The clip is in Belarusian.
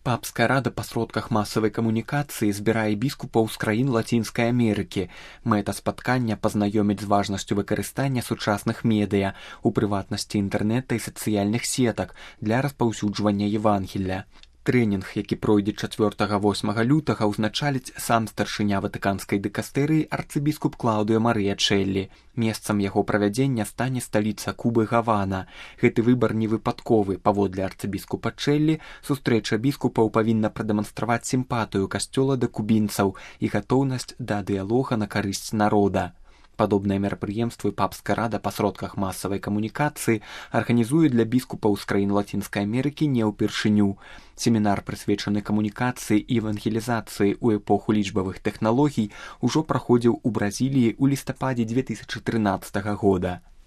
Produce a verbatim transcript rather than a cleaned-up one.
Папская рада па сродках масавай камунікацыі збірае біскупаў з краін Лацінскай Амерыкі. Мэта спаткання пазнаёміць з важнасцю выкарыстання сучасных медыа, у прыватнасці інтэрнэта і сацыяльных сетак для распаўсюджвання Евангелля. Трэнінг, які пройдзе чацвёртага-восьмага лютага, узначаліць сам старшыня ватыканскай дыкастэрыі арцыбіскуп Клаўдыа Марыя Чэллі. Месцам яго правядзення стане сталіца Кубы Гавана. Гэты выбар не выпадковы. Паводле арцыбіскупа Чэллі, сустрэча біскупаў павінна прадэманстраваць сімпатыю касцёла да кубінцаў і гатоўнасць да дыялога на карысць народа. Падобныя мерапрыемствы папская рада па сродках масавай камунікацыі арганізуе для біскупаў з краін Лацінскай Амерыкі не ўпершыню. Семінар, прысвечаны камунікацыі і евангелізацыі ў эпоху лічбавых тэхналогій, ужо праходзіў у Бразіліі ў лістападзе дзве тысячы трынаццатага года.